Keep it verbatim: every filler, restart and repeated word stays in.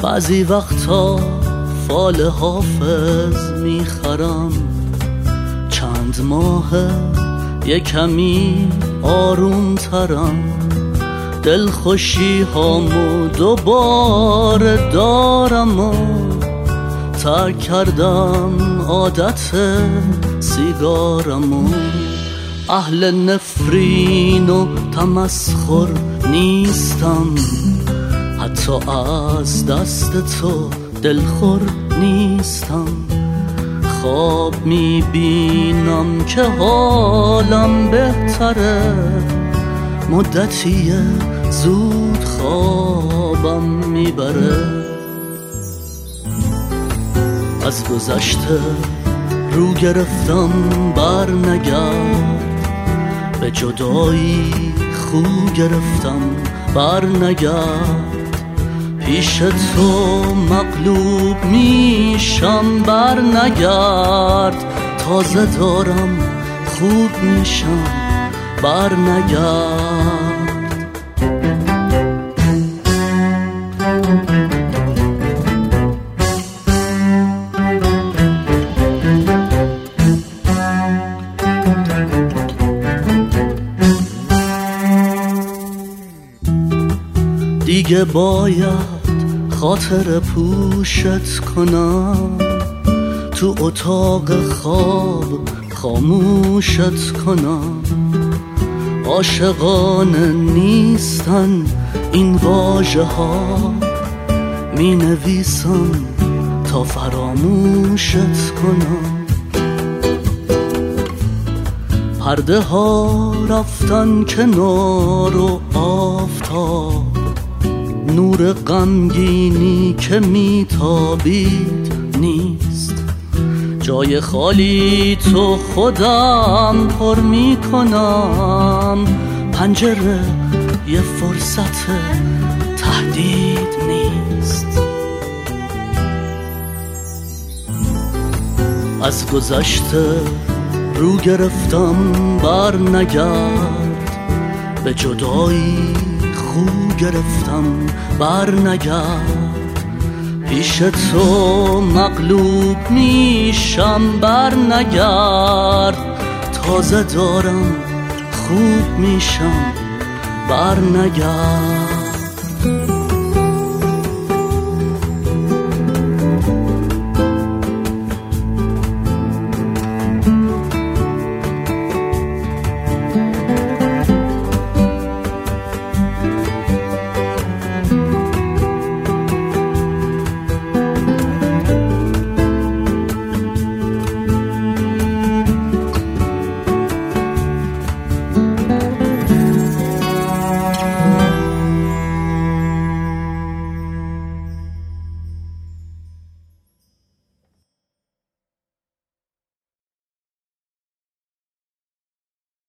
بعضی وقتا فال حافظ میخرم، چند ماهه یه کمی آروم ترم، دل خوشی هامو دوباره دارم و ترک کردم عادت سیگارم و اهل نفرین و تمسخر نیستم، حتی از دست تو دلخور نیستم. خواب میبینم که حالم بهتره، مدتیه زود خوابم میبره. از گذشته رو گرفتم بر نگرد، به جدایی خو گرفتم بر نگرد، پیش تو مغلوب میشم بر نگرد، تازه دارم خوب میشم بر نگرد. دیگه باید خاطر پوشت کنم، تو اتاق خواب خاموشت کنم. عاشقانه نیستن این واژه ها، می نویسم تا فراموشت کنم. پرده ها رفتن کنار و آفتاب، نور غمگینی که میتابید نیست. جای خالی تو خودم پر میکنم، پنجره یه فرصت تهدید نیست. از گذشته رو گرفتم بر نگرد، به جدایی خو گرفتم بر نگرد، پیش تو مغلوب میشم بر نگرد، تازه دارم خوب میشم بر نگرد.